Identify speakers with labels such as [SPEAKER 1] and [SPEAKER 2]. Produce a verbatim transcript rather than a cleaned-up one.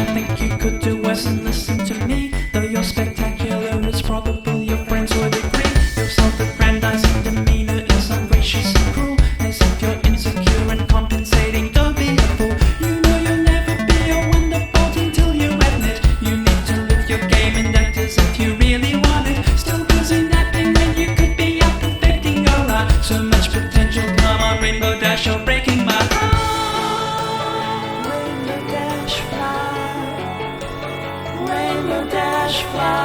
[SPEAKER 1] I think you could do worse than listen to me. Though you're spectacular, it's probable your friends would agree. Your self-aggrandizing demeanor is ungracious and cruel, as if you're insecure and compensating. Don't be a fool. You know you'll never be a wonderbolt until you admit you need to live your game and act as if you really want it. Still busy napping when you could be out perfecting your art. So much potential, come on, Rainbow Dash, you're breaking my heart.
[SPEAKER 2] Rainbow Dash fly, Rainbow Dash fly.